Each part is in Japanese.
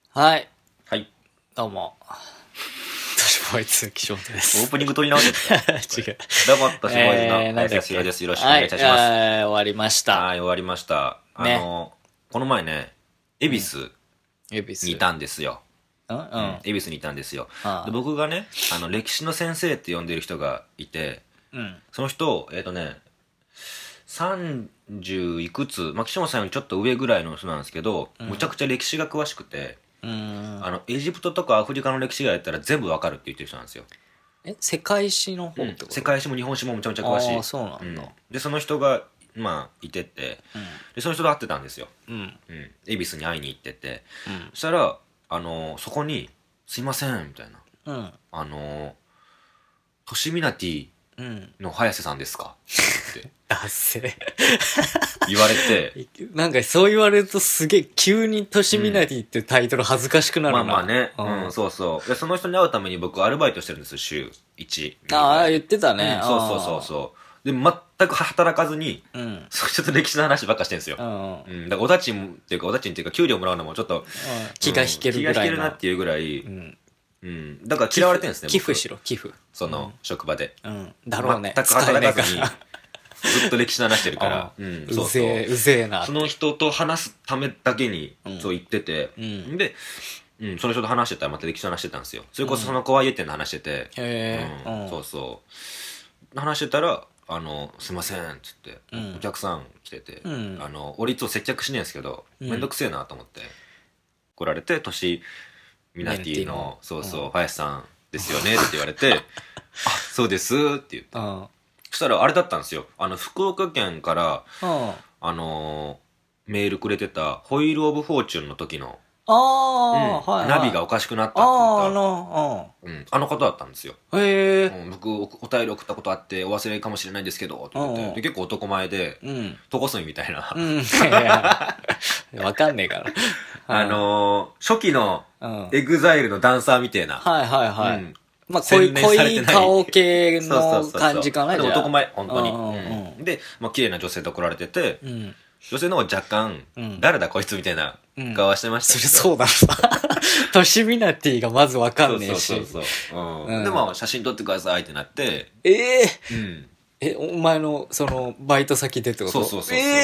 はい。 はい。 どうも。都市ボーイズ岸本です。 オープニング撮り直してる違う。 どうも、都市ボーイズの林康弘です。よろしくお願いいたします。 はい、終わりました。 はい、終わりました。 ね。 この前ね、恵比寿恵比寿にいたんですよ。恵比寿にいたんですよ。で、僕がね、歴史の先生って呼んでる人がいて、その人、30いくつ、岸本さんよりちょっと上ぐらいの人なんですけど、むちゃくちゃ歴史が詳しくて、エジプトとかアフリカの歴史がやったら全部わかるって言ってる人なんですよ。 世界史の方ってこと？ 世界史も日本史もむちゃむちゃ詳しい。 ああ、そうなんだ。 で、その人が、いてて、で、その人と会ってたんですよ。恵比寿に会いに行ってて。そしたら、そこに、すいません、みたいな。トシミナティの早瀬さんですかってだっせ。 言われて。 なんかそう言われるとすげえ急にトシミナティってタイトル恥ずかしくなるな。 まあね。そうそう。で、その人に会うために僕アルバイトしてるんですよ、週1。 ああ、言ってたね。 そう。で、全く働かずに、それちょっと歴史の話ばっかしてるんですよ。だからお立ちっていうか、給料もらうのもちょっと、 気が引けるぐらい。 気が引けるなっていうぐらい、だから嫌われてるんですね、 寄付しろ、寄付。 その、職場で。 だろうね。 全く働かずに、ずっと歴史の話してるから、 うぜえな。 その人と話すためだけに、そう言ってて、で、その人と話してたらまた歴史の話してたんですよ。それこそその子は家店の話してて、話してたら、すいません、つって、お客さん来てて、俺いつも接客しねえんですけど、めんどくせえなと思って、来られて、ミナティの、林さんですよねって言われて、あ、そうですって言って。そしたらあれだったんですよ。福岡県から、メールくれてた、ホイール・オブ・フォーチュンの時の、ナビがおかしくなったって言った、あの方だったんですよ。僕、お便り送ったことあって、お忘れかもしれないんですけど、って言って、結構男前で、トコスミみたいな。 わかんねえから。 初期のエグザイルのダンサーみたいな。 まあ、濃い顔系の感じかな。 でも男前、本当に。で、綺麗な女性と来られてて、女性の方が若干、誰だこいつみたいな顔はしてましたけど。 そうだトシミナティがまずわかんねえし。 でも、写真撮ってくださいってなって。 お前の、その、バイト先でってこと？ そう。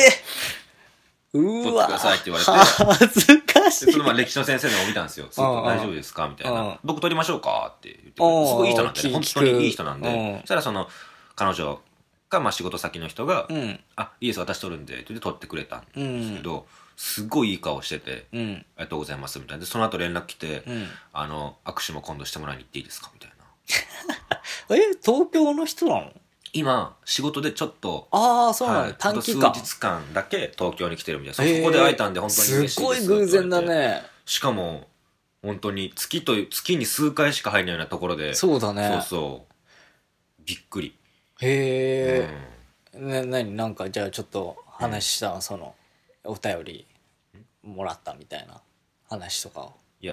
うわ。 撮ってくださいって言われて。 恥ずかしい。 その歴史の先生のを見たんですよ。大丈夫ですかみたいな。僕撮りましょうかって言って。すごいいい人なんで、本当にいい人なんで。そしたらその、彼女が、仕事先の人が、あ、いいです、私撮るんで、って言って撮ってくれたんですけど、すごいいい顔してて、ありがとうございます、みたいな。で、その後連絡来て、握手も今度してもらいに行っていいですかみたいな。 東京の人なの？ 今、仕事でちょっと、 そうなの、短期間。 数日間だけ東京に来てるみたいな。そこで会えたんで本当に嬉しいです。 すごい偶然だね。 しかも、本当に月に数回しか入らないようなところで。 そうだね。 びっくり。 へえ。なんかじゃあちょっと話した、その、お便りもらったみたいな話とかを。 いや、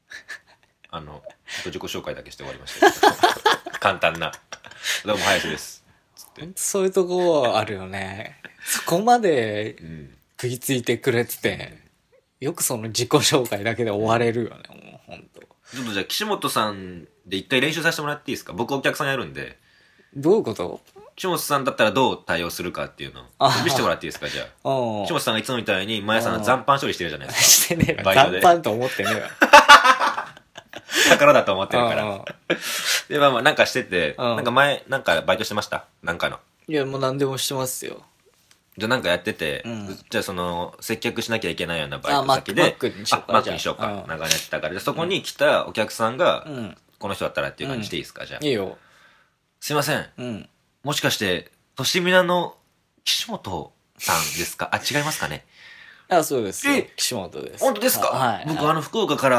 自己紹介だけして終わりました。簡単な。どうも、林です。 そういうとこあるよね。そこまで食いついてくれてて、よくその自己紹介だけで終われるよね、もうほんと。 ちょっとじゃあ、岸本さんで一回練習させてもらっていいですか？僕お客さんやるんで。 どういうこと？ 岸本さんだったらどう対応するかっていうのを見せてもらっていいですか？じゃあ。岸本さんがいつもみたいに、前さんが残飯処理してるじゃないですか。 してねえわ。残飯と思ってねえわ。 宝だと思ってるから。で、なんかしてて、なんか前、なんかバイトしてました？なんかの。 いや、もう何でもしてますよ。 じゃあなんかやってて、じゃあその、接客しなきゃいけないようなバイト先で、マックにしようか。長年やってたから。で、そこに来たお客さんが、この人だったらっていう感じでいいですか？じゃあ。 いいよ。 すいません。もしかして、としみなの岸本さんですか？あ、違いますかね？ そうです。岸本です。 本当ですか？ はい。 僕福岡から、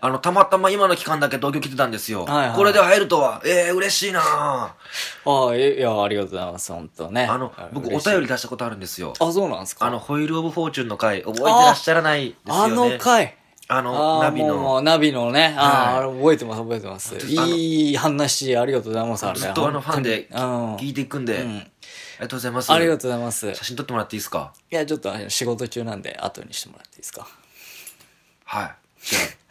たまたま今の期間だけ東京来てたんですよ。これで会えるとは、嬉しいなぁ。 いや、ありがとうございます、本当ね。 僕お便り出したことあるんですよ。 そうなんですか？ ホイールオブフォーチュンの回、覚えてらっしゃらないですよね。 回。 ナビの。 ナビのね。覚えてます。いい話、ありがとうございます。 ずっとファンで聞いていくんで。ありがとうございます。 ありがとうございます。 写真撮ってもらっていいですか？ いや、ちょっと仕事中なんで後にしてもらっていいですか？ はい。じゃあ、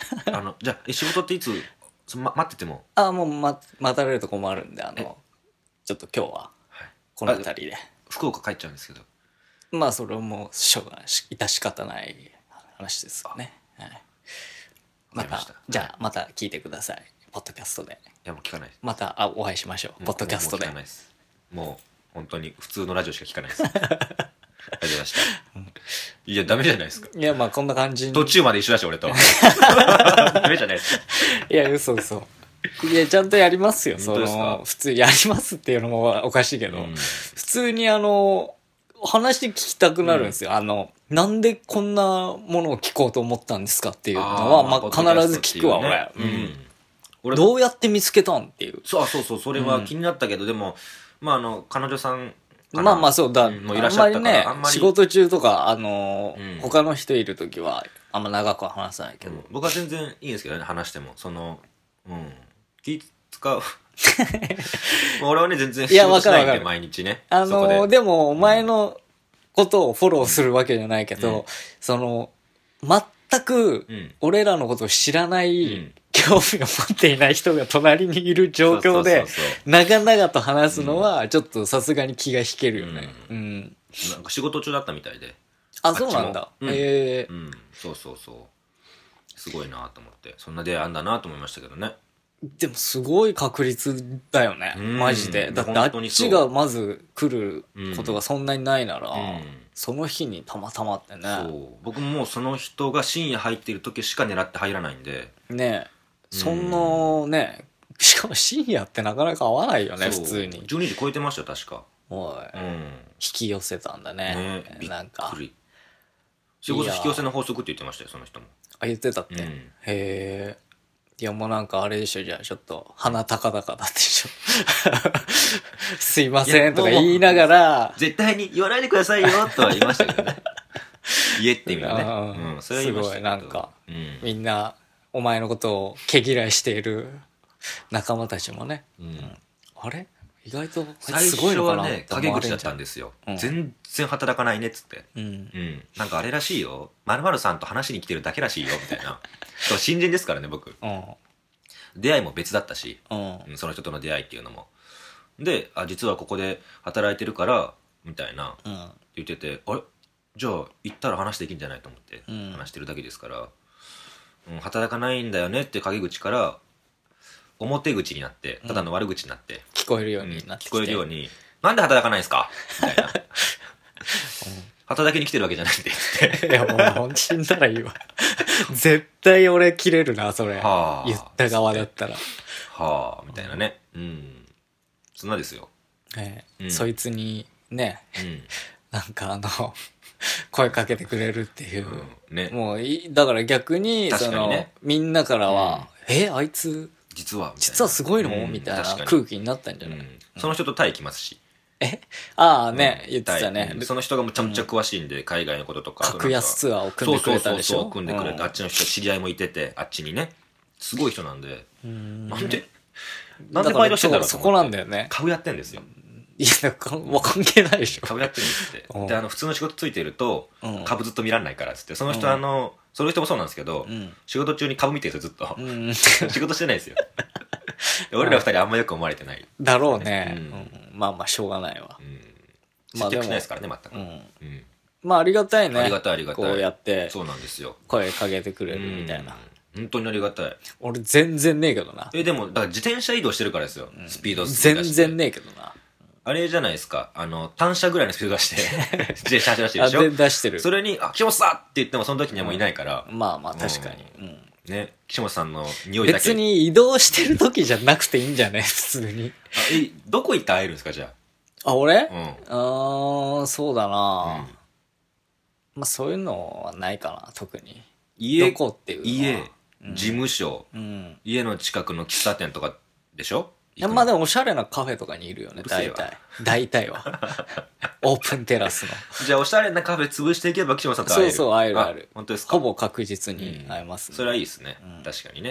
じゃあ仕事っていつ待ってても。 もう待たれるとこもあるんで、ちょっと今日はこの辺りで、 福岡帰っちゃうんですけど。 まあそれはもうしょうがない致し方ない話ですよね。はい、またじゃあまた聞いてください、ポッドキャストで。 いやもう聞かないです。 またお会いしましょう、ポッドキャストで。 もう聞かないです。もう本当に普通のラジオしか聞かないです。ありがとうございました。いやダメじゃないですか。 いやまあこんな感じに途中まで一緒だし俺と。ダメじゃないですか。 いや嘘。いやちゃんとやりますよ。 本当ですか？ 普通やりますっていうのもおかしいけど、普通に話聞きたくなるんですよ。なんでこんなものを聞こうと思ったんですかっていうのは、まあ、必ず聞くわ、俺。どうやって見つけたんっていう。 そう、それは気になったけど、でも、まあ、彼女さん、 まあそうだ、 もういらっしゃったから、 あんまりね、仕事中とか、他の人いるときは、あんま長くは話さないけど。 僕は全然いいんですけどね、話しても。気使う。俺はね、全然仕事しないんで、毎日ね。 でも、お前のことをフォローするわけじゃないけど、全く、俺らのことを知らない、興味を持っていない人が隣にいる状況で、長々と話すのは、ちょっとさすがに気が引けるよね。 なんか仕事中だったみたいで。 そうなんだ。 そう。すごいなと思って、そんな出会いあんだなと思いましたけどね。 でもすごい確率だよね、マジで。だってあっちがまず来ることがそんなにないなら、その日にたまたまってね。 僕ももうその人が深夜入っている時しか狙って入らないんでね。そんなね、しかも深夜ってなかなか合わないよね、普通に。 12時超えてましたよ確か。 引き寄せたんだね。なんか仕事引き寄せの法則って言ってましたよ、その人も。 言ってたって。へえ。いやもうなんかあれでしょ、じゃあちょっと鼻高々だってでしょ。すいませんとか言いながら、 絶対に言わないでくださいよとは言いましたけどね。言えって意味はね。それは言いましたけど。 すごいなんか、みんなお前のことを毛嫌いしている仲間たちもね、あれ意外とすごいのかなって思われんじゃん。 最初はね陰口だったんですよ。全然働かないねっつって。なんかあれらしいよ。〇〇さんと話しに来てるだけらしいよみたいな。新人ですからね僕。出会いも別だったし、その人との出会いっていうのも。で、実はここで働いてるからみたいな言ってて、あれじゃあ行ったら話できるんじゃないと思って話してるだけですから、働かないんだよねって陰口から表口になって、ただの悪口になって、 聞こえるようになってきて、 聞こえるように、なんで働かないんすかみたいな。働きに来てるわけじゃないんでって。 いやもうほんと死んだらいいわ。絶対俺切れるな、それ。言った側だったら。 みたいなね。そんなですよ。 そいつにね、なんか声かけてくれるっていう。もうだから逆に、みんなからは、あいつ、 実はすごいのみたいな空気になったんじゃない？ その人とタイ来ますし。 言ってたね。 その人がむちゃむちゃ詳しいんで、海外のこととか。 格安ツアーを組んでくれたでしょ。 組んでくれて、あっちの人知り合いもいてて、あっちにね。すごい人なんで。なんでバイトしてんだろうと思って。 そこなんだよね。 株やってんですよ。 いや、関係ないでしょ。 株やってるんですって。で、普通の仕事ついてると、株ずっと見らんないからっつって、その人その人もそうなんですけど、仕事中に株見てるんですよ、ずっと。仕事してないですよ。俺ら二人あんまよく思われてない。 だろうね。まあしょうがないわ。 接客しないですからね、全く。 まあありがたいね。 ありがたい。 こうやって、 そうなんですよ。 声かけてくれるみたいな。 本当にありがたい。 俺全然ねえけどな。 でも、だから自転車移動してるからですよ。スピード全然ねえけどな。 あれじゃないですか。単車ぐらいのスピード出して、自転車出してるでしょ。 出してる。 それに、岸本さんって言ってもその時にはもういないから。 まあ確かに。 ね、岸本さんの匂いだけ。 別に移動してる時じゃなくていいんじゃね普通に。 どこ行って会えるんですかじゃあ。俺？そうだな。まあそういうのはないかな、特に。どこっていうのは。 家、事務所、家の近くの喫茶店とかでしょ。 まあでもおしゃれなカフェとかにいるよね、大体は。オープンテラスの。 じゃあおしゃれなカフェ潰していけば岸本さんと会える。 そう、会える。 本当ですか。 ほぼ確実に会えますね。 それはいいですね。確かにね。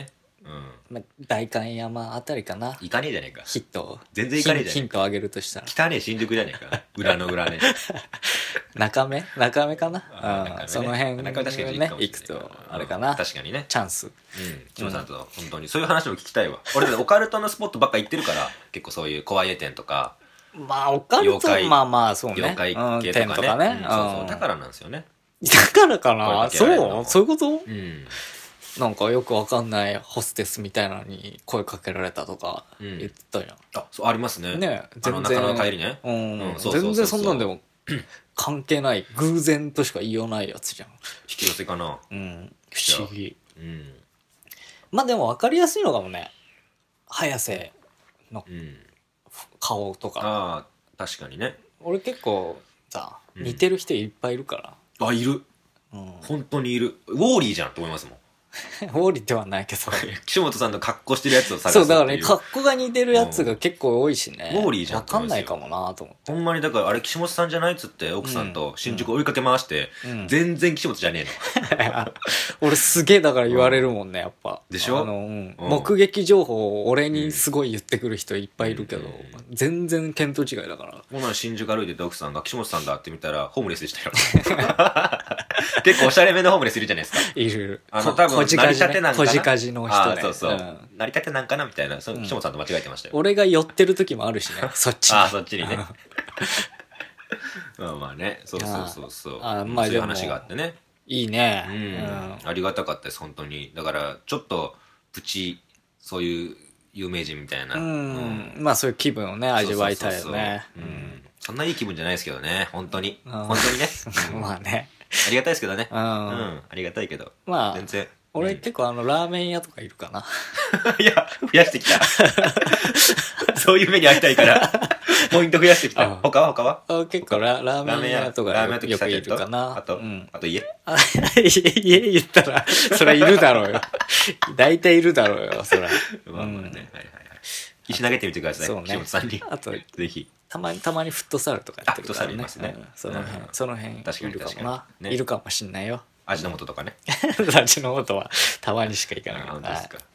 まあ、代官山あたりかな。 行かねえじゃねえか。 ヒット。 全然行かねえじゃねえか。 ヒントあげるとしたら。 汚ねえ新宿じゃねえか。裏の裏ね。 中目かな。 ね、 その辺中目確かにね、行くと、あれかな。 確かにね。 チャンス。 うん。千葉さんと本当に、そういう話も聞きたいわ。俺、オカルトのスポットばっか行ってるから、結構そういう怖い絵店とか。 まあ、オカルト、まあまあ、そうね。 妖怪系とかね。そうそう。だからなんですよね。 だからかな。そういうこと？ うん。 なんかよくわかんないホステスみたいなのに声かけられたとか言ってたじゃん。 あ、そう、ありますね。 ね、 全然。中野帰りね。 全然そんなんでも関係ない、偶然としか言いようないやつじゃん。引き寄せかな。 うん。不思議。うん。まあでもわかりやすいのかもね。早瀬の顔とか。 ああ、確かにね。 俺結構さ、似てる人いっぱいいるから。 あ、いる。本当にいる。ウォーリーじゃんと思いますもん。 ウォーリーではないけど岸本さんと格好してるやつを探すそうだからね、格好が似てるやつが結構多いしね。 ウォーリーじゃん。 わかんないかもなと思って。 ほんまにだからあれ岸本さんじゃないっつって奥さんと新宿追いかけ回して、全然岸本じゃねえの。 俺すげえだから言われるもんね、やっぱ。 でしょ？ 目撃情報を俺にすごい言ってくる人いっぱいいるけど、全然見当違いだから。 ほな新宿歩いてて奥さんが岸本さんだって見たらホームレスでしたよ。結構おしゃれめのホームレスいるじゃないですか。 いる。 多分成り立てなんかな。 こじかじの人ね。 そうそう。成り立てなんかなみたいな。岸本さんと間違えてましたよ。 俺が寄ってる時もあるしね。そっちに。 そっちにね。まあまあね。そうそうそう。 まあそういう話があってね。 いいね。 ありがたかったです、本当に。だから、ちょっと、プチ、そういう有名人みたいな。 まあそういう気分をね、味わいたいよね。 そんないい気分じゃないですけどね、本当に。本当にね。 まあね。 ありがたいですけどね。ありがたいけど。 まあ、 全然。 俺結構ラーメン屋とかいるかな。 いや、増やしてきた。そういう目に遭いたいから。ポイント増やしてきた。他は結構ラーメン屋とかよくいるかな。 あと家家言ったら、それいるだろうよ。大体いるだろうよ、それ。 まあまあね。石投げてみてください。岸本さんに。 あと、 ぜひ。 たまにフットサルとかやってるからね。 フットサルいますね。 その辺いるかもな。いるかもしんないよ。 味の素とかね。 味の素はたまにしか行かないけど。 本当ですか。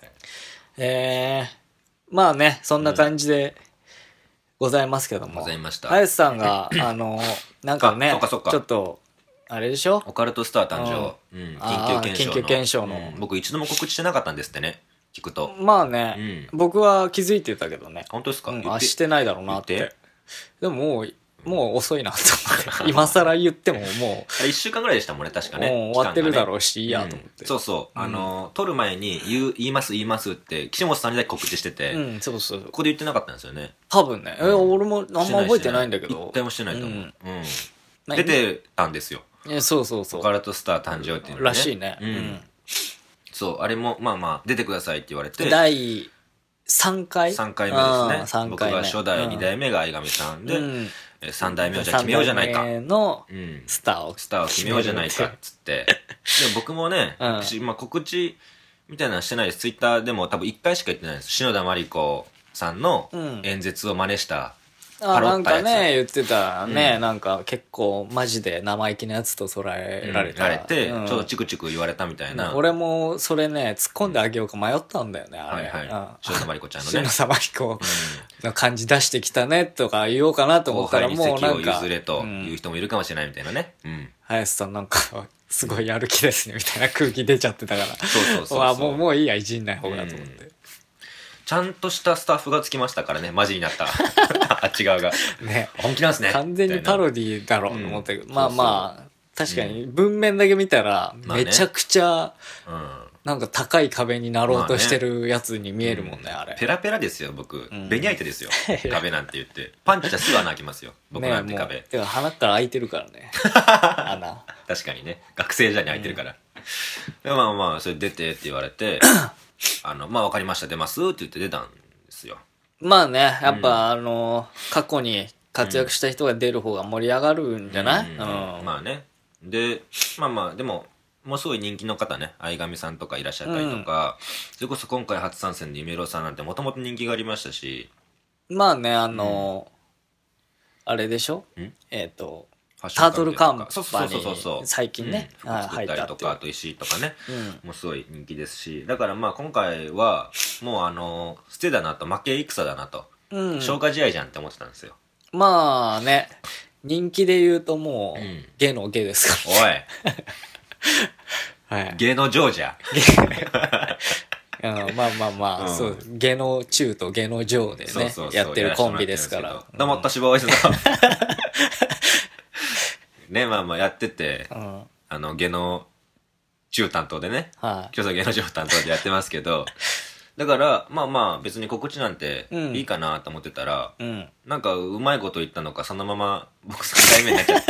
まあね、そんな感じでございますけども。 ございました。 林さんが、なんかね、ちょっと、あれでしょ？ オカルトスター誕生。 緊急検証の。 僕一度も告知してなかったんですってね。聞くと。 まあね、僕は気づいてたけどね。 本当ですか？ してないだろうなって。でももう遅いなと思って。今更言ってももう。 1週間ぐらいでしたもんね、確かね。 もう終わってるだろうし、いいやと思って。 そうそう。撮る前に言いますって、岸本さんにだけ告知してて。 そうそう。 ここで言ってなかったんですよね。 多分ね。俺もあんま覚えてないんだけど。 一回もしてないと思う。出てたんですよ。 そうそうそう。 オカルトスター誕生っていうのね。 らしいね。 そう、あれも、まあまあ、出てくださいって言われて。 第3回 ?3 回目ですね。僕が初代、2代目が相上さんで、3代目をじゃあ決めようじゃないか。 3代目のスターを決めようじゃないか、つって。でも僕もね、告知みたいなのしてないです。ツイッターでも多分1回しか言ってないです。篠田麻里子さんの演説を真似したなんかね、言ってたね、なんか結構マジで生意気なやつと捉えられて、ちょっとチクチク言われたみたいな。 俺もそれね、突っ込んであげようか迷ったんだよね、あれ。 篠田麻里子ちゃんのね。 篠田麻里子の感じ出してきたねとか言おうかなと思ったらもうなんか。 譲れという人もいるかもしれないみたいなね。 林さんなんか、すごいやる気ですねみたいな空気出ちゃってたから。 そうもういいや、いじんない方がと思って。 ちゃんとしたスタッフがつきましたからね、マジになった。あっち側が。 ね。 本気なんすね。 完全にパロディだろうと思ったけど。まあまあ、確かに文面だけ見たら、めちゃくちゃ、なんか高い壁になろうとしてるやつに見えるもんね、あれ。 ペラペラですよ、僕。ベニヤ板ですよ。壁なんて言って。パンチはすぐ穴開きますよ。僕なんて壁。 てか鼻から開いてるからね。穴。 確かにね。学生時代に開いてるから。まあまあ、それ出てって言われて、まあわかりました、出ますって言って出たんですよ。 まあね、やっぱ過去に活躍した人が出る方が盛り上がるんじゃない？ まあね。で、まあまあ、でも、もうすごい人気の方ね、相上さんとかいらっしゃったりとか、それこそ今回初参戦で夢郎さんなんてもともと人気がありましたし。 まあね、あれでしょ？ タートルカンパニー最近ね、 服作ったりとか、あと石とかね、もうすごい人気ですし、だからまあ今回はもう捨てだなと、負け戦だなと、消化試合じゃんって思ってたんですよ。 まあね、人気で言うともう、ゲのゲですから。おい。はい。ゲのジョージャ。 まあまあまあ、そう、ゲの中とゲのジョーでね、やってるコンビですから。 どうも、トシボーイズの。ね、まあまあやってて、ゲの中担当でね、今日はゲの上担当でやってますけど、だからまあまあ別に告知なんていいかなと思ってたら、なんかうまいこと言ったのかそのまま僕3回目になっちゃって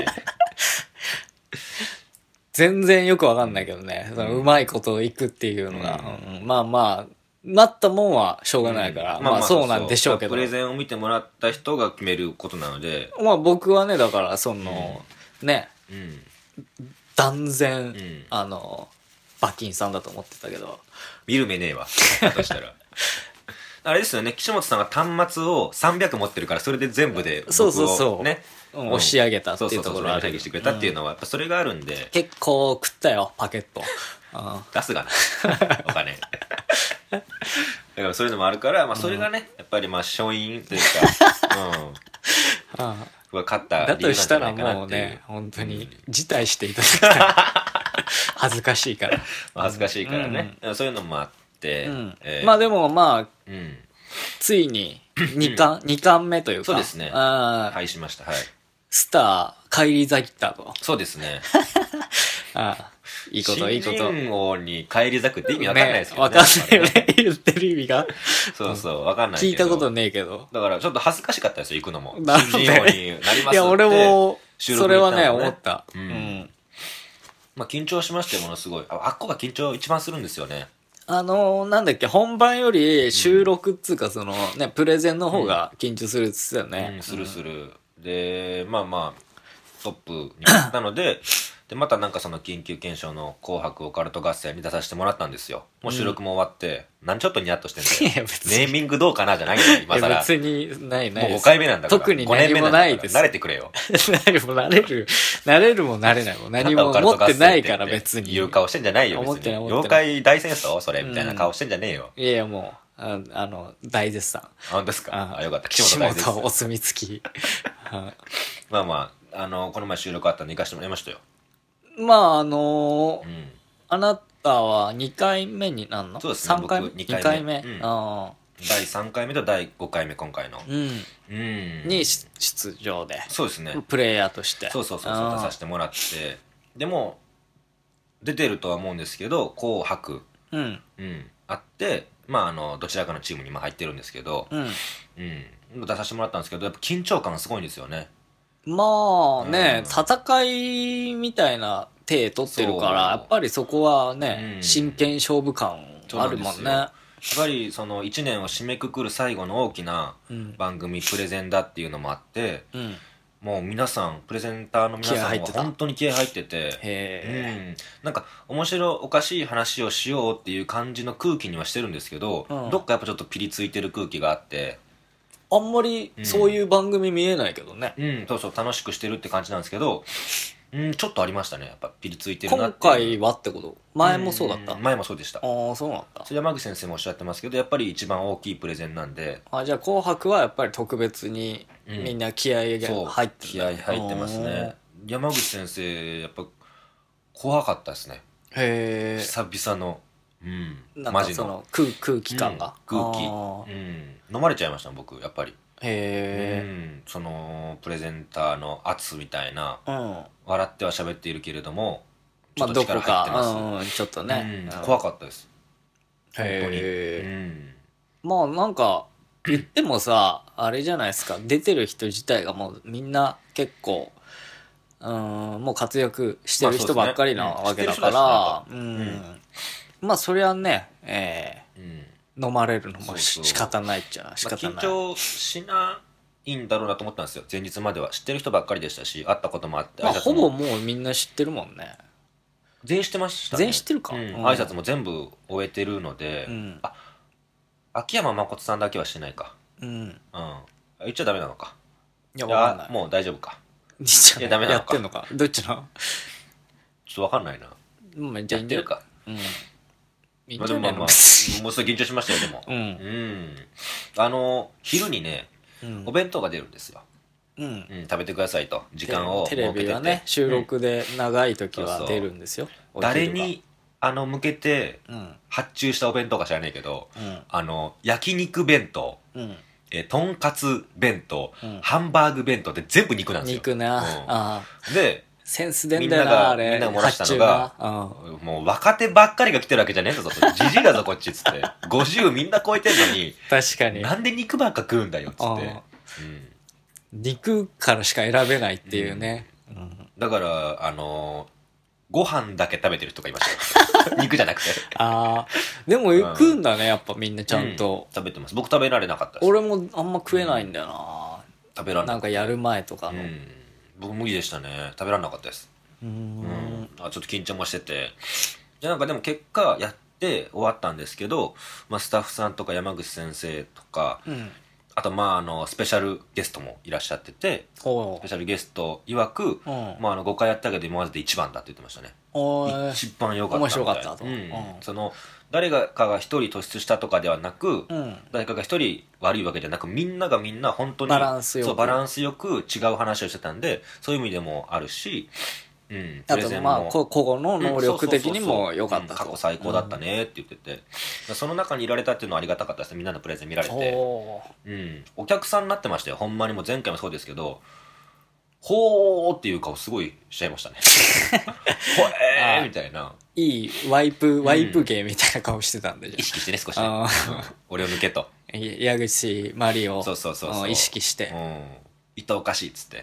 全然よくわかんないけどね、そのうまいこといくっていうのが、まあまあなったもんはしょうがないから、まあそうなんでしょうけど、 プレゼンを見てもらった人が決めることなので、 まあ僕はね、だからその、ね、断然、馬琴さんだと思ってたけど、 見る目ねえわだとしたらあれですよね、岸本さんが端末を300持ってるから、それで全部で僕をね押し上げたっていうところある、してくれたっていうのはやっぱそれがあるんで、 結構食ったよパケット出すがなお金だからそういうのもあるから、まあそれがね、やっぱりまあ勝因というか勝った理由なんじゃないかなっていう。だとしたらもうね、本当に辞退していただきたい恥ずかしいから恥ずかしいからね、そういうのもあって、 まあでもまあついに2巻目というか、 そうですね、はいしました。はい、 スター返り咲いたと。 そうですねいいこといいこと。 新人王に返り咲くって意味わかんないですけどね。 わかんないよね、言ってる意味が。 そうそう、わかんないけど。 聞いたことねえけど。 だからちょっと恥ずかしかったですよ、行くのも。新人王になりますって。 いや、俺も、それはね、思った。 まあ緊張しましたよ、ものすごい。あっこが緊張一番するんですよね。 なんだっけ、本番より収録っつうか、そのね、プレゼンの方が緊張するっつってたよね。 するする。で、まあまあ、トップになったので、でまたなんかその緊急検証の紅白オカルト合戦に出させてもらったんですよ。もう収録も終わって、なんちょっとニヤッとしてんだよ。ネーミングどうかなじゃないよ、今更。 別にないもう5回目なんだから。 特に何もないです。 慣れてくれよ。 慣れるも慣れないも何も持ってないから別に。 言う顔してんじゃないよ、別に。妖怪大戦争それみたいな顔してんじゃねえよ。 いやいやもう、大絶賛。 本当ですか。よかった。 岸本お墨付き。 まあまあ、この前収録あったんで行かせてもらいましたよ。 まああなたは2回目になんの？ そうですね。 3回目？2回目。 第3回目と第5回目、今回の。 に出場で。 そうですね。 プレイヤーとして。 そう、出させてもらって。でも、出てるとは思うんですけど、紅白。あって、まあ、どちらかのチームに今入ってるんですけど、出させてもらったんですけど、やっぱ緊張感すごいんですよね。 まあね、戦いみたいな手取ってるから、やっぱりそこはね、真剣勝負感あるもんね。やっぱりその1年を締めくくる最後の大きな番組、プレゼンだっていうのもあって、もう皆さん、プレゼンターの皆さんも本当に気合入ってて、なんか面白おかしい話をしようっていう感じの空気にはしてるんですけど、どっかやっぱちょっとピリついてる空気があって、 あんまりそういう番組見えないけどね。 そう楽しくしてるって感じなんですけど、ちょっとありましたね。やっぱピリついてるなって。 今回はってこと？前もそうだった？ 前もそうでした。 ああ、そうなんだ。 山口先生もおっしゃってますけど、やっぱり一番大きいプレゼンなんで。 じゃあ紅白はやっぱり特別にみんな気合が入ってる。 気合入ってますね。山口先生、やっぱ怖かったですね。 へえ。 久々の。 マジの空気感が。 空気。飲まれちゃいました僕、やっぱり。 へえ。 そのプレゼンターの圧みたいな、笑っては喋っているけれどもちょっと力入ってます。 ちょっとね、 怖かったです。 本当に。まあなんか言ってもさあれじゃないですか、出てる人自体がもうみんな結構もう活躍してる人ばっかりなわけだから、まあそりゃね、飲まれるのも仕方ないっちゃ仕方ない。 緊張しないんだろうなと思ったんですよ、前日までは。知ってる人ばっかりでしたし、会ったこともあって、 ほぼもうみんな知ってるもんね。 全員知ってましたね。 全員知ってるか。 挨拶も全部終えてるので、秋山誠さんだけはしてないか。言っちゃダメなのか。 いや、わかんない。 もう大丈夫か。 兄ちゃんいやダメなのかやってんのか、どっちの。 ちょっとわかんないな。 じゃあいいんだよ。 やってるか。 うん。いいんまあじゃないの。 でももうすごい緊張しましたよ、でも。 うん昼にね、お弁当が出るんですよ。食べてくださいと。時間をテレビはね、収録で長い時は出るんですよ。 誰に、向けて、発注したお弁当か知らないけど、焼肉弁当、とんかつ弁当、ハンバーグ弁当って全部肉なんですよ。 肉な。 で、 センスでんだよな、あれ。 みんなが漏らしたのが、もう若手ばっかりが来てるわけじゃねえんだぞと。じじいだぞこっちっつって。50みんな超えてんのに、 確かに。 なんで肉ばっか食うんだよっつって。 肉からしか選べないっていうね。 だから、ご飯だけ食べてる人がいましたよ。肉じゃなくて。 でも食うんだね、やっぱみんなちゃんと。 食べてます。僕食べられなかったです。 俺もあんま食えないんだよな。 食べられなんかやる前とかの。 僕無理でしたね。食べられなかったです。ちょっと緊張もしてて。なんかでも結果やって終わったんですけど、スタッフさんとか山口先生とか、あとスペシャルゲストもいらっしゃってて、スペシャルゲスト曰く、5回やったけど今までで一番だって言ってましたね。一番良かった面白かったと。 その誰かが一人突出したとかではなく、誰かが一人悪いわけじゃなく、みんながみんな本当にバランスよく違う話をしてたんで、そういう意味でもあるし、 あと個々の能力的にも良かったと。 過去最高だったねって言ってて、その中にいられたっていうのはありがたかったですね。みんなのプレゼン見られて、お客さんになってましたよ。ほんまにもう前回もそうですけど、ほーっていう顔すごいしちゃいましたね。ほえーみたいな。 いいワイプ芸みたいな顔してたんで、 意識してね、少しね。俺を抜けと。 矢口まりを意識して。 いったおかしいっつって。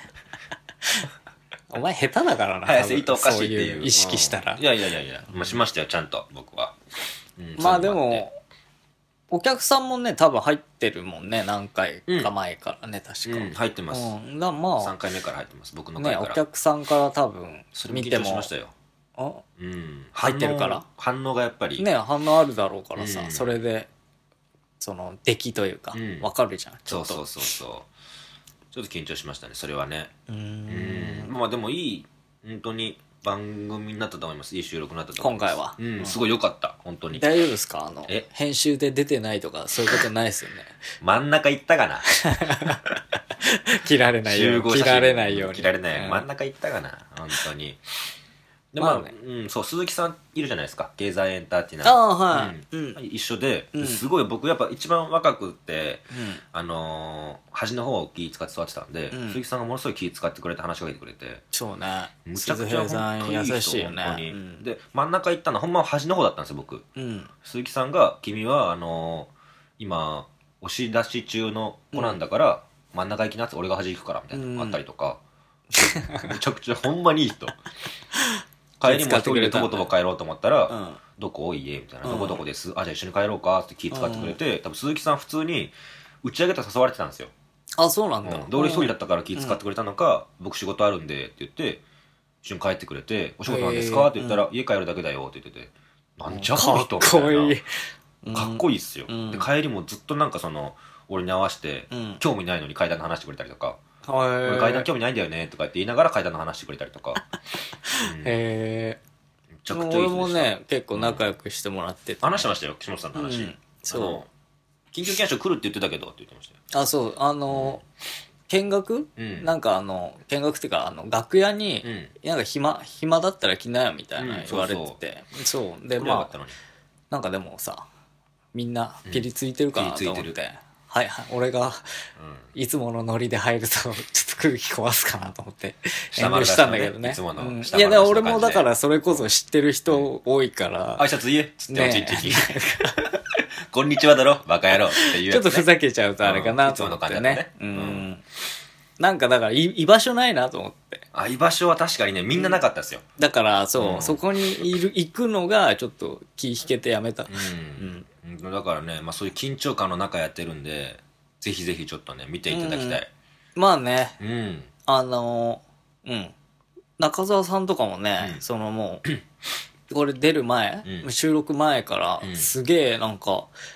お前下手だからな。 いったおかしいっていう。 意識したら。 いや、しましたよ、ちゃんと、僕は。 でも、お客さんもね、多分入ってるもんね、何回か前からね、確か。 入ってます。3回目から入ってます、僕の回から。 お客さんから多分、見ても。 しましたよ。 入ってるから。 反応がやっぱり。 ね、反応あるだろうからさ、それで、出来というか、わかるじゃん。 そう。ちょっと緊張しましたね、それはね。でもいい、本当に番組になったと思います。いい収録になったと思います。 今回は。 すごい良かった、本当に。 大丈夫ですか編集で出てないとか、そういうことないですよね。 真ん中行ったかな。 切られないように。 切られない。真ん中行ったかな、本当に。で鈴木さんいるじゃないですか、経済エンターテイナー。一緒で、すごい僕やっぱ一番若くって端の方を気使って座ってたんで、鈴木さんがものすごい気使ってくれて話しかけてくれて、 そうね、 むちゃくちゃ本当にいい人、 優しいよね。 で真ん中行ったのはほんまは端の方だったんですよ、僕。鈴木さんが君は今押し出し中の子なんだから真ん中行きなって、俺が端行くからみたいなのがあったりとか、むちゃくちゃほんまにいい人。帰りも一人でとぼとぼ帰ろうと思ったら、どこ家みたいな、どこどこです、じゃあ一緒に帰ろうかって気使ってくれて、多分鈴木さん普通に打ち上げたら誘われてたんですよ。 そうなんだ。 で俺一人だったから気使ってくれたのか、僕仕事あるんでって言って一緒に帰ってくれて、お仕事なんですかって言ったら、家帰るだけだよって言ってて、なんじゃこの人みたいな。かっこいいっすよ。で帰りもずっとなんか俺に合わせて興味ないのに階段の話してくれたりとか、俺階段興味ないんだよねとかって言いながら階段の話してくれたりとか。 めちゃくちゃいい人でした。俺もね結構仲良くしてもらってて、 話してましたよ、岸本さんの話。緊急検証来るって言ってたけどって言ってましたよ。 そう見学、なんか見学っていうか楽屋に、なんか暇だったら来なよみたいな言われてて、そうでなんかでもさ、みんなピリついてるかなと思って、はいはい、俺がいつものノリで入るとちょっと空気壊すかなと思って遠慮したんだけどね。いや、でも俺もだからそれこそ知ってる人多いから挨拶言えっつっておちんちにこんにちはだろバカ野郎っていう、 ちょっとふざけちゃうとあれかなと思ってね。なんかだから居場所ないなと思って。 居場所は確かにね、みんななかったですよ。 だからそこに行くのがちょっと気引けてやめた。 だからね、そういう緊張感の中やってるんで、ぜひぜひちょっとね見ていただきたい。 まあね、中澤さんとかもね、もうこれ出る前、収録前からすげえなんか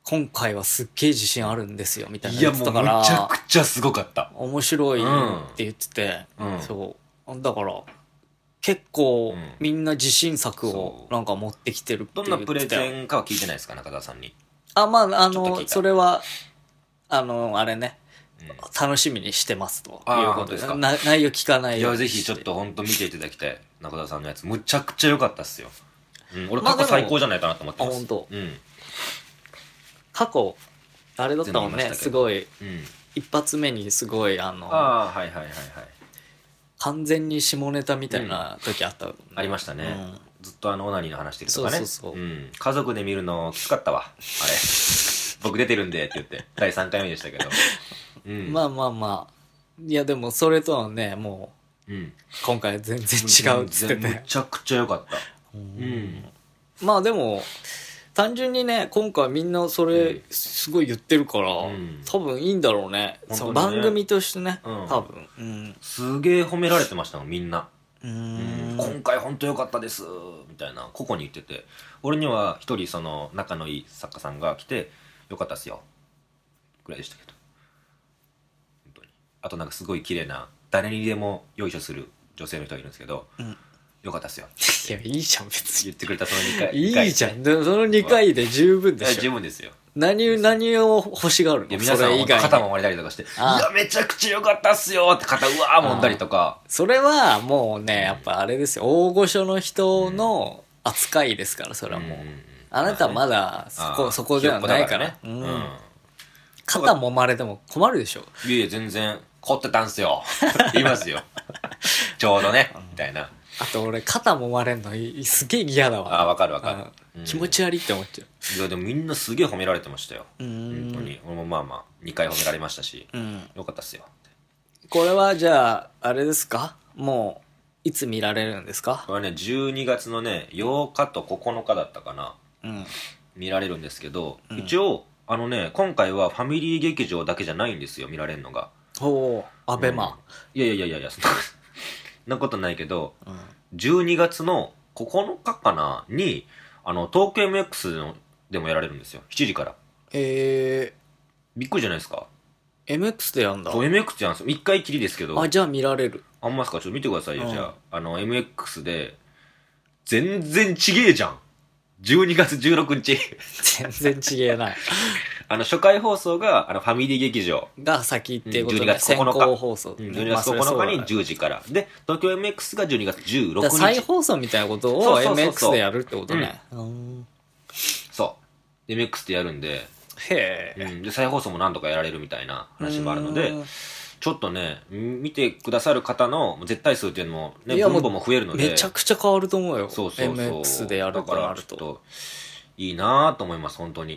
今回はすっげえ自信あるんですよみたいな言ってたから、 いやもうめちゃくちゃすごかった。 面白いって言ってて、そうだから結構みんな自信作をなんか持ってきてるって言ってたよ。 どんなプレゼンかは聞いてないですか、中田さんに。 まあそれはあれね、楽しみにしてますということですか。内容聞かないように。 いやぜひちょっと本当見ていただきたい、中田さんのやつむちゃくちゃ良かったっすよ。俺過去最高じゃないかなと思ってます。 本当。過去あれだったもんね、すごい、一発目にすごいはいはいはいはい、 完全に下ネタみたいな時あった、 ありましたね、ずっとオナニーの話してるとかね。家族で見るのきつかったわあれ僕出てるんでって言って第3回目でしたけど、 まあまあまあ、いやでもそれとはねもう、今回全然違うっつってて、 めちゃくちゃ良かった。 まあでも単純にね今回みんなそれすごい言ってるから、多分いいんだろうね、その番組としてね、多分、 すげえ褒められてましたもんみんな。今回本当良かったですみたいな個々に言ってて、俺には一人その仲のいい作家さんが来て良かったっすよぐらいでしたけど、本当に。あとなんかすごい綺麗な誰にでもよいしょする女性の人がいるんですけど、よかったっすよ。 いや、いいじゃん、別に。 言ってくれたその2回。 いいじゃん。その2回で十分でしょ。 十分ですよ。 何を欲しがるの？ いや、皆さん肩も揉れたりとかして、いや、めちゃくちゃよかったっすよって肩うわー揉んだりとか。 それはもうね、やっぱあれですよ。大御所の人の扱いですから、それはもう。あなたまだそこではないから。肩揉まれても困るでしょ。 いやいや、全然凝ってたんすよ。言いますよ。ちょうどね、みたいな。 あと俺肩揉まれんのすげえ嫌だわ。 わかるわかる。 気持ち悪いって思っちゃう。いやでもみんなすげえ褒められてましたよ。本当に。俺もまあまあ2回褒められましたし、よかったっすよ。 これはじゃああれですか？もういつ見られるんですか？ これね12月のね8日と9日だったかな。見られるんですけど、一応今回はファミリー劇場だけじゃないんですよ、見られるのが。 ほう、アベマ。 いやそんなことないけど、12月の9日かなに東京 MX でもやられるんですよ、7時から。びっくりじゃないですか。 MX でやんだ。 そう MX でやるんですよ、1回きりですけど。 じゃあ見られる。 あんまですか？ちょっと見てくださいよ、じゃあMX で全然ちげえじゃん。12月16日全然ちげえない初回放送がファミリー劇場が先っていうことで、 12月9日先行放送、 12月9日に10時からで、東京 MX が12月16日。 再放送みたいなことを MX でやるってことね。 そう MX でやるんで、 へえ、 で再放送も何とかやられるみたいな話もあるので、ちょっとね見てくださる方の絶対数っていうのもね分母も増えるので、 めちゃくちゃ変わると思うよ。 そう MX でやるとなると、 だからちょっといいなと思います本当に。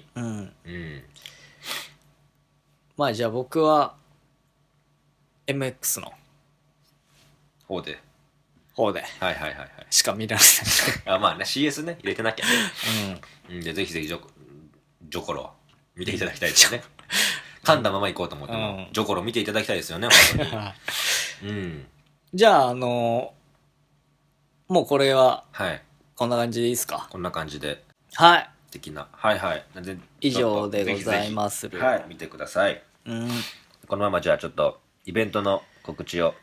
まあじゃあ僕は MX の方でしか見られないまあね CS ね入れてなきゃね。でぜひぜひジョコロ見ていただきたいですね。噛んだまま行こうと思っても、ジョコロ見ていただきたいですよね本当に。 じゃあもうこれはこんな感じでいいですか？ こんな感じで的な以上でございます。 見てください。このままじゃあちょっとイベントの告知を。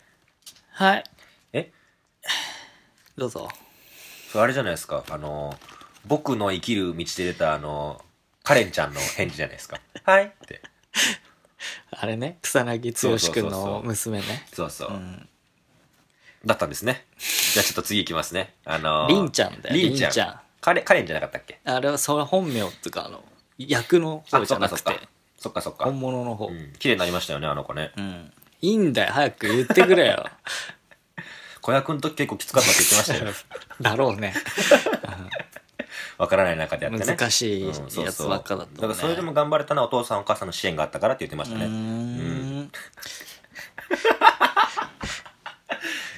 どうぞ。 それあれじゃないですか、僕の生きる道で出たカレンちゃんの返事じゃないですか。はいってあれね、草薙剛君の娘ね。 そう、だったんですね。じゃあちょっと次いきますね。 りんちゃんだよ。りんちゃん。 カレンじゃなかったっけ？ あれはそれ本名っていうか役の方じゃなくて、 そっか本物の方。 綺麗になりましたよねあの子ね。 いいんだよ、早く言ってくれよ。 子役の時結構きつかったって言ってましたよ。 だろうね。 わからない中でやってね。 難しいやつばっかだったもんね。 だからそれでも頑張れたのはお父さんお母さんの支援があったからって言ってましたね。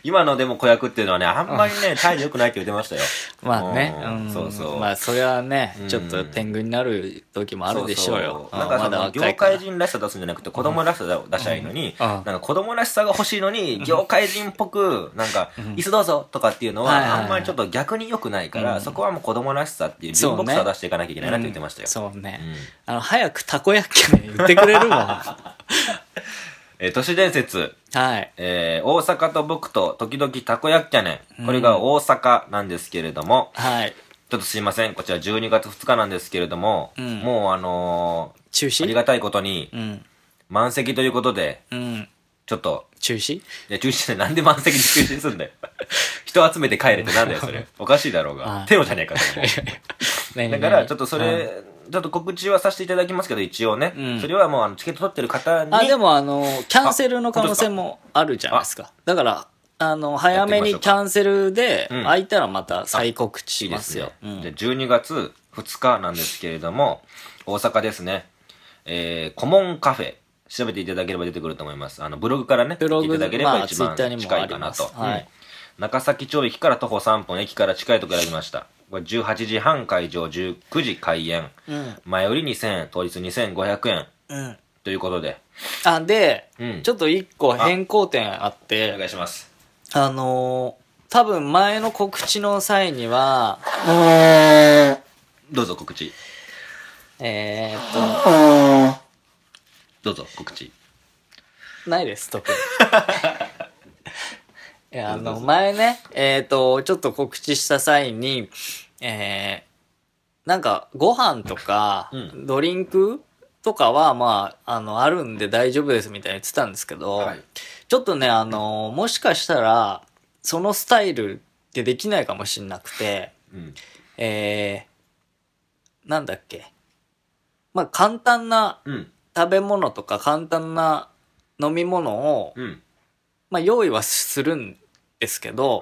今のでも子役っていうのはね、あんまりね、態度良くないって言ってましたよ。 まあね、 そうそう。 まあそれはね、ちょっと天狗になる時もあるでしょうよ。 なんかその業界人らしさ出すんじゃなくて子供らしさ出しゃいいのに、なんか子供らしさが欲しいのに業界人っぽくなんか椅子どうぞとかっていうのはあんまりちょっと逆に良くないから、そこはもう子供らしさっていう純朴さを出していかなきゃいけないなって言ってましたよ。 そうね。早くたこ焼きね言ってくれるもん。 都市伝説。 はい。 大阪と僕と時々たこ焼きキャネン。これが大阪なんですけれども。 はい。 ちょっとすいません。こちら12月2日なんですけれども。もう中止？ ありがたいことに、満席ということで、ちょっと。 中止？ いや、中止でなんで満席で中止すんだよ。人集めて帰れってなんだよ、それ。おかしいだろうが。テロじゃねえかと思う。だから、ちょっとそれ、ちょっと告知はさせていただきますけど、一応ね。それはもうチケット取ってる方に。 でもキャンセルの可能性もあるじゃないですか。だから、早めにキャンセルで、空いたらまた再告知しますよ。 じゃあ12月2日なんですけれども、大阪ですね。コモンカフェ。調べていただければ出てくると思います。ブログからね、見ていただければ一番近いかなと。中崎町駅から徒歩3分、駅から近いところ選びました。これ18時半会場、19時開演。前売り2000円、当日2500円。ということで。 で、ちょっと一個変更点あって。 お願いします。 多分前の告知の際には、 どうぞ告知。どうぞ告知。 ないです、特に。いや、前ね、ちょっと告知した際に、なんか、ご飯とか、ドリンクとかは、まあ、あるんで大丈夫ですみたいに言ってたんですけど、ちょっとね、もしかしたら、そのスタイルってできないかもしんなくて、なんだっけ。まあ、簡単な食べ物とか簡単な飲み物を、まあ、用意はするんですけど、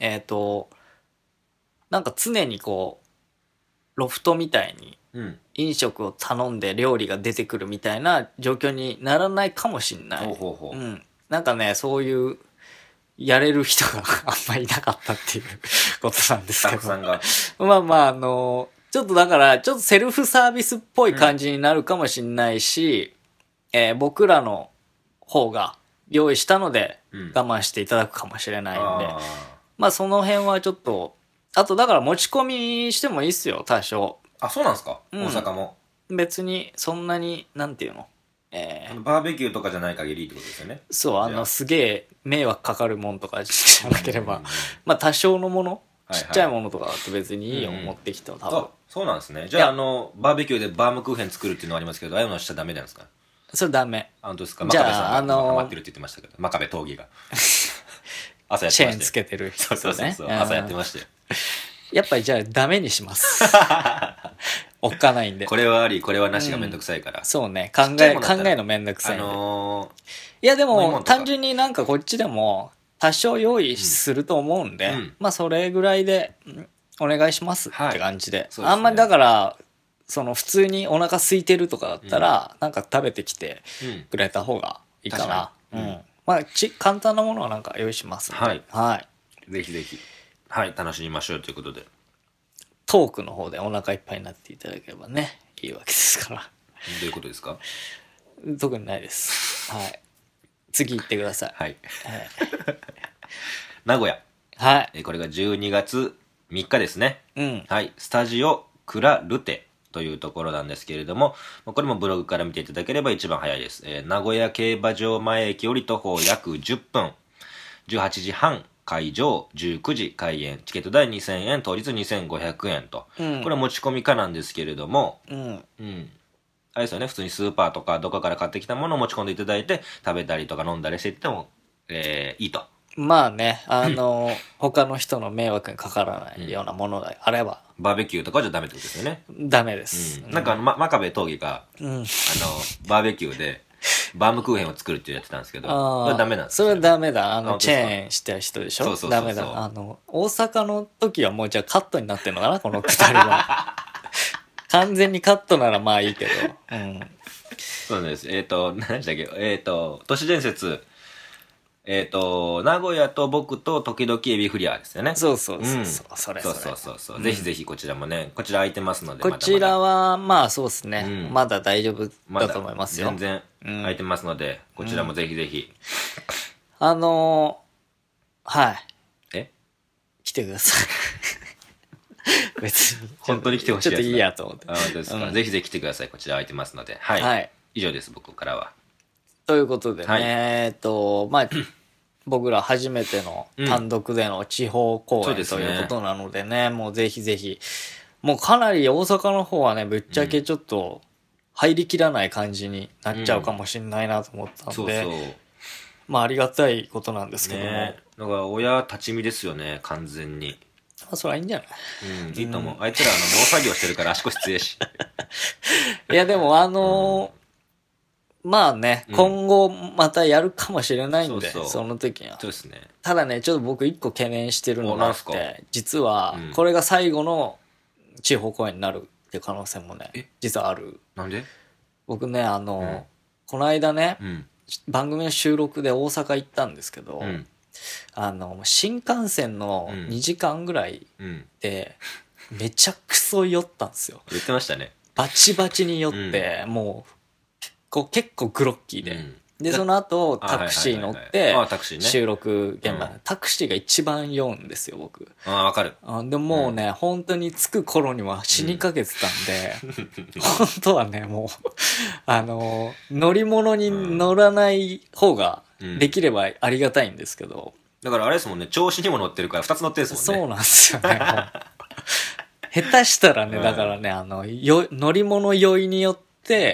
なんか常にこう、ロフトみたいに飲食を頼んで料理が出てくるみたいな状況にならないかもしんない。なんかね、そういうやれる人があんまりいなかったっていうことなんですけど。まあまあちょっとだからちょっとセルフサービスっぽい感じになるかもしんないし、僕らの方が用意したので我慢していただくかもしれないんで、まあその辺はちょっと、あとだから持ち込みしてもいいっすよ、多少。 あ、そうなんですか？大阪も。 別にそんなに、なんていうの、 バーベキューとかじゃない限りってことですよね。 そう、すげえ迷惑かかるもんとかじゃなければ、まあ多少のもの、ちっちゃいものとかだと別にいいよ、持ってきても多分。 そうなんですね。じゃあバーベキューでバームクーヘン作るっていうのはありますけど、ああいうのしちゃダメなんですか？ それダメ。 本当ですか？真壁さんがハマってるって言ってましたけど、真壁闘技が。朝やってましたよ。 チェーンつけてる人ね。 そう朝やってましたよ。 やっぱりじゃあダメにします。おっかないんで。 これはあり、これはなしがめんどくさいから。 そうね。考えのめんどくさいんで。いやでも、単純になんかこっちでも、多少用意すると思うんで、まあそれぐらいで、お願いしますって感じで。あんまりだから、普通にお腹空いてるとかだったら、なんか食べてきてくれた方がいいかな。まあ、簡単なものはなんか用意しますので。はい。 ぜひぜひ。はい、楽しみましょうということで。 トークの方でお腹いっぱいになっていただければね、いいわけですから。 どういうことですか？ 特にないです。はい。次行ってください。 はい。名古屋。 はい。 これが12月3日ですね。はい。スタジオクラルテというところなんですけれども、これもブログから見ていただければ一番早いです。名古屋競馬場前駅より徒歩約10分。18時半会場、19時開演。チケット代2000円、当日2500円と。これは持ち込み可なんですけれども、あれですよね、普通にスーパーとかどこかから買ってきたものを持ち込んでいただいて、食べたりとか飲んだりしていっても、いいと。 まあね、他の人の迷惑にかからないようなものがあれば。 バーベキューとかじゃダメってことですよね。 ダメです。 なんか真壁闘技が、バーベキューで、バームクーヘンを作るってやってたんですけど、それはダメなんですよ、ね。それはダメだ。チェーンしてる人でしょ？ そうダメだ。大阪の時はもうじゃあカットになってんのかなこの二人は。完全にカットならまあいいけど。 そうなんです。何でしたっけ？都市伝説、 名古屋と僕と時々エビフリアですよね。 そうそうそうそう、 それ。そう。ぜひぜひこちらもね、こちら空いてますので。 こちらは、まあそうですね。まだ大丈夫だと思いますよ。 全然空いてますので、こちらもぜひぜひ。 はい。 来てください。別に。 本当に来てほしいやつ。ちょっといいやと思って。 本当ですか。ぜひぜひ来てください。こちら空いてますので。はい。以上です、僕からは。 ということでね、まあ、僕ら初めての単独での地方公演ということなのでね、もうぜひぜひ、もうかなり大阪の方はね、ぶっちゃけちょっと入りきらない感じになっちゃうかもしれないなと思ったんで、まあありがたいことなんですけども。だから親立ち見ですよね、完全に。 それはいいんじゃない？ いいと思う。あいつら農作業してるから足腰強いし。 いやでもまあね、今後またやるかもしれないんで、その時には。 そうですね。 ただね、ちょっと僕一個懸念してるのがあって、実は、これが最後の地方公演になるっていう可能性もね、実はある。 なんで？ 僕ね、この間ね、番組の収録で大阪行ったんですけど、新幹線の2時間ぐらいで、めちゃくそ酔ったんですよ。 言ってましたね。 バチバチに酔って、もう、結構グロッキーで。で、その後、タクシー乗って、収録現場、タクシーが一番酔うんですよ、僕。 わかる。 でもうね、本当に着く頃には死にかけてたんで、本当はね、もう、乗り物に乗らない方ができればありがたいんですけど。 だからあれですもんね、調子にも乗ってるから2つ乗ってるんですもんね。 そうなんですよね。下手したらね、だからね、乗り物酔いによって、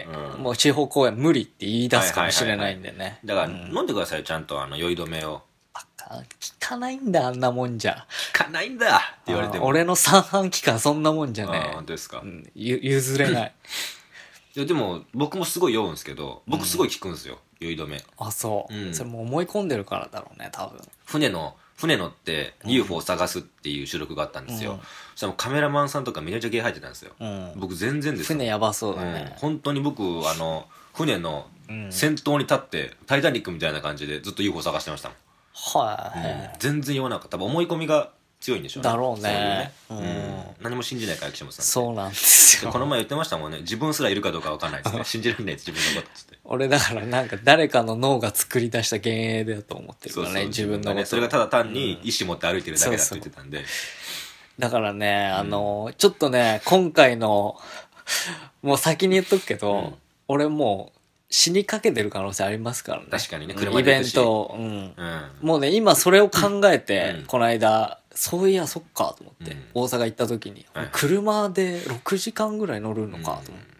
もう地方公演無理って言い出すかもしれないんでね。 だから飲んでください、ちゃんと酔い止めを。 効かないんだ、あんなもんじゃ。 効かないんだって言われても。 俺の三半期間そんなもんじゃね本当ですか。 譲れない。 いやでも僕もすごい酔うんですけど、僕すごい効くんですよ、酔い止め。 そう。それもう思い込んでるからだろうね、多分。 船乗って UFO を探すっていう収録があったんですよ。そしたらカメラマンさんとかめちゃめちゃゲー入ってたんですよ。僕全然ですよ。 船やばそうだね。 本当に僕船の先頭に立ってタイタニックみたいな感じでずっと UFO 探してましたもん。全然酔わなかった。多分思い込みが強いんでしょうね。 だろうね。 何も信じないから岸本さん。 そうなんですよ。 この前言ってましたもんね。自分すらいるかどうかわかんないですね。信じられないです、自分のことって。 俺だからなんか誰かの脳が作り出した幻影だと思ってるからね、自分のこと。 それがただ単に意思持って歩いてるだけだって言ってたんで。 だからね、ちょっとね、今回の、もう先に言っとくけど、俺もう死にかけてる可能性ありますからね。 確かにね、 イベント。もうね、今それを考えて、この間、そういや、そっかと思って、大阪行った時に、車で6時間ぐらい乗るのかと思って。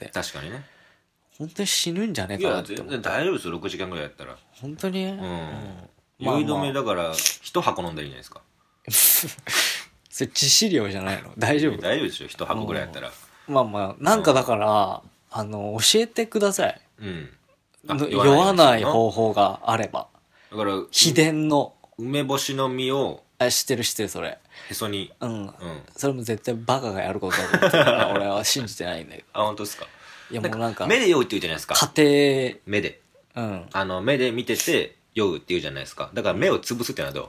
確かにね。 本当に死ぬんじゃねえかなって。 いや、全然大丈夫ですよ、6時間ぐらいやったら。 本当に酔い止めだから、1箱飲んだらいいじゃないですか。 それ致死量じゃないの？大丈夫？ 大丈夫ですよ、1箱ぐらいやったら。 なんかだから、教えてください。酔わない方法があれば。だから、秘伝の。 梅干しの実を、 知ってるそれ。 へそに。 それも絶対バカがやることだと思ってるから俺は信じてないんだけど。 本当ですか。 いやもうなんか。 目で酔うって言うじゃないですか。 家庭。 目で。目で見てて酔うって言うじゃないですか。だから目を潰すってのはどう？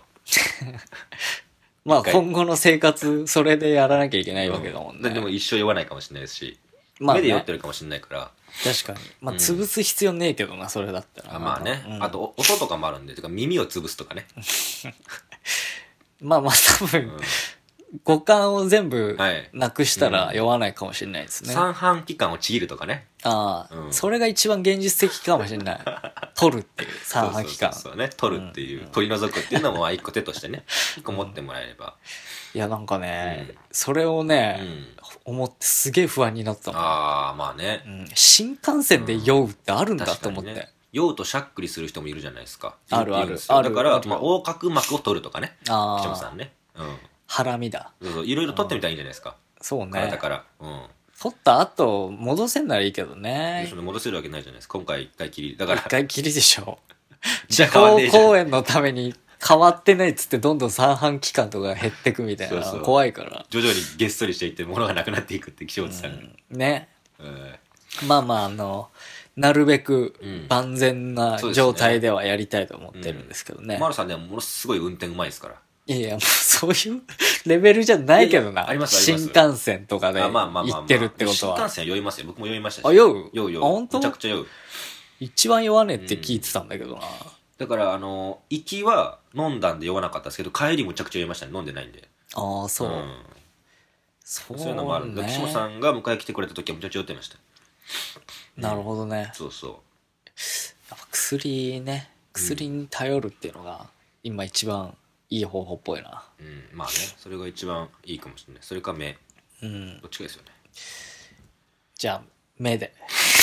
今後の生活、それでやらなきゃいけないわけだもんね。 でも一生酔わないかもしれないですし。目で酔ってるかもしれないから。 確かに。潰す必要ねえけどな、それだったら。 まあね。あと、音とかもあるんで、耳を潰すとかね。 多分、五感を全部なくしたら酔わないかもしれないですね。 三半規管をちぎるとかね。 それが一番現実的かもしれない。取るっていう、三半規管。 そうね、取るっていう、取り除くっていうのも一個手としてね、一個持ってもらえれば。 いや、なんかね、それをね、思ってすげえ不安になったの。 まあね。 新幹線で酔うってあるんだと思って。 酔うとしゃっくりする人もいるじゃないですか。 ある。だから、横隔膜を取るとかね。岸本さんね。 ハラミだ。 いろいろ取ってみたらいいんじゃないですか。 そうね。 体から。 取った後、戻せんならいいけどね。 戻せるわけないじゃないですか。今回一回きり。だから。 一回きりでしょ。地方公演のために変わってないっつってどんどん三半規管とか減ってくみたいな。怖いから。 徐々にげっそりしていって物がなくなっていくって岸本さん。 ね。 なるべく万全な状態ではやりたいと思ってるんですけどね。 マルさんね、ものすごい運転うまいですから。 いやいや、もうそういうレベルじゃないけどな。新幹線とかで行ってるってことは。 新幹線は酔いますよ。僕も酔いましたし。 あ、酔う？ 酔う。 本当？ めちゃくちゃ酔う。 一番酔わねえって聞いてたんだけどな。 だから、行きは飲んだんで酔わなかったですけど、帰りむちゃくちゃ酔いましたね。飲んでないんで。 ああ、そう。 そういうのもあるんで、岸本さんが迎え来てくれた時はむちゃくちゃ酔ってました。 なるほどね。 そうそう。 やっぱ薬に頼るっていうのが、今一番いい方法っぽいな。 まあね、それが一番いいかもしれない。それか目。どっちかですよね。 じゃあ、目で。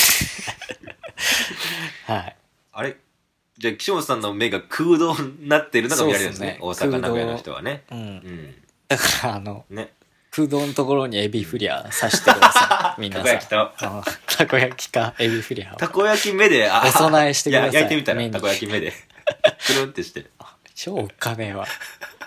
はい。 あれじゃあ、岸本さんの目が空洞になってるのが見られるんですね。大阪、名古屋の人はね。 だからね、空洞のところにエビフリア刺してください。みんなさ。たこ焼きかエビフリアを。 たこ焼き目で、 お供えしてください。 焼いてみたら、たこ焼き目で。くるんってして。 超おっかねえわ。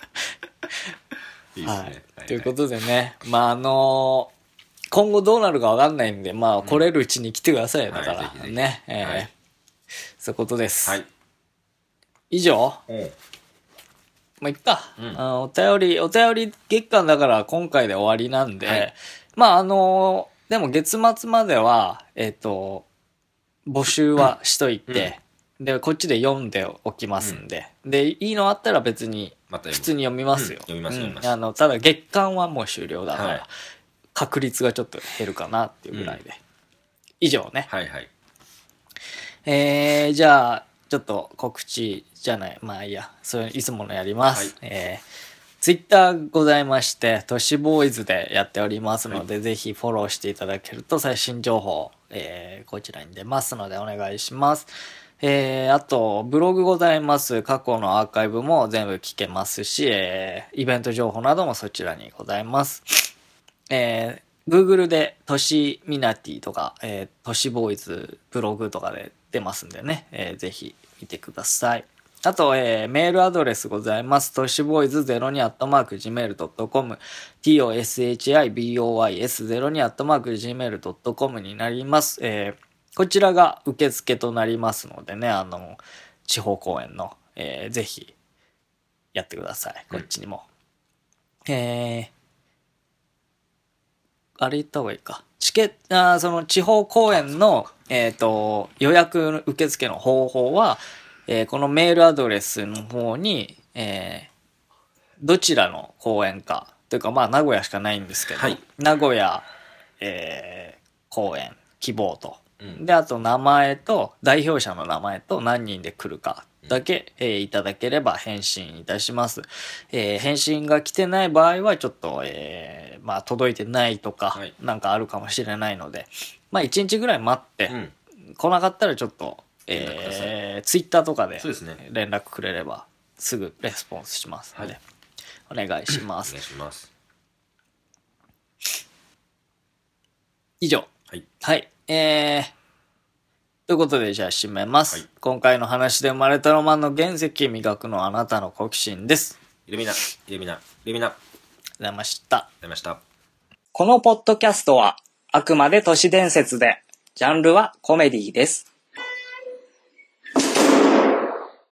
いいですね。ということでね、まあ今後どうなるかわかんないんで、まあ来れるうちに来てくださいよ。だからね。そういうことです。はい。以上？まあ、いっか。お便り月間だから今回で終わりなんで、まあでも月末までは、募集はしといて、で、こっちで読んでおきますんで、で、いいのあったら別に、普通に読みますよ。 読みます。 ただ月間はもう終了だから、確率がちょっと減るかなっていうぐらいで。以上ね。 はいはい。 じゃあ、ちょっと告知じゃない。まあいいや。それいつものやります。ツイッターございまして、都市ボーイズでやっておりますので、ぜひフォローしていただけると最新情報、こちらに出ますのでお願いします。あと、ブログございます。過去のアーカイブも全部聞けますし、イベント情報などもそちらにございます。Google で都市ミナティとか、都市ボーイズブログとかで出ますんでね、ぜひ見てください。あと、メールアドレスございます。都市ボーイズ 02@gmail.com toshibOYS02@gmail.com になります。こちらが受付となりますのでね、地方公演の、ぜひやってください。こっちにも。あれ言った方がいいか。その地方公演の、予約受付の方法は、このメールアドレスの方に、どちらの公演か、というかまあ名古屋しかないんですけど、名古屋、公演希望と、で、あと名前と、代表者の名前と何人で来るかだけ、いただければ返信いたします。返信が来てない場合はちょっと、まあ届いてないとか、なんかあるかもしれないので、まあ1日ぐらい待って、来なかったらちょっと、ツイッターとかで連絡くれればすぐレスポンスしますので、お願いします。 お願いします。 以上。はい。ということでじゃあ締めます。今回の話で生まれたロマンの原石磨くのあなたの好奇心です。 イルミナ。 ありがとうございました。このポッドキャストはあくまで都市伝説で、ジャンルはコメディです。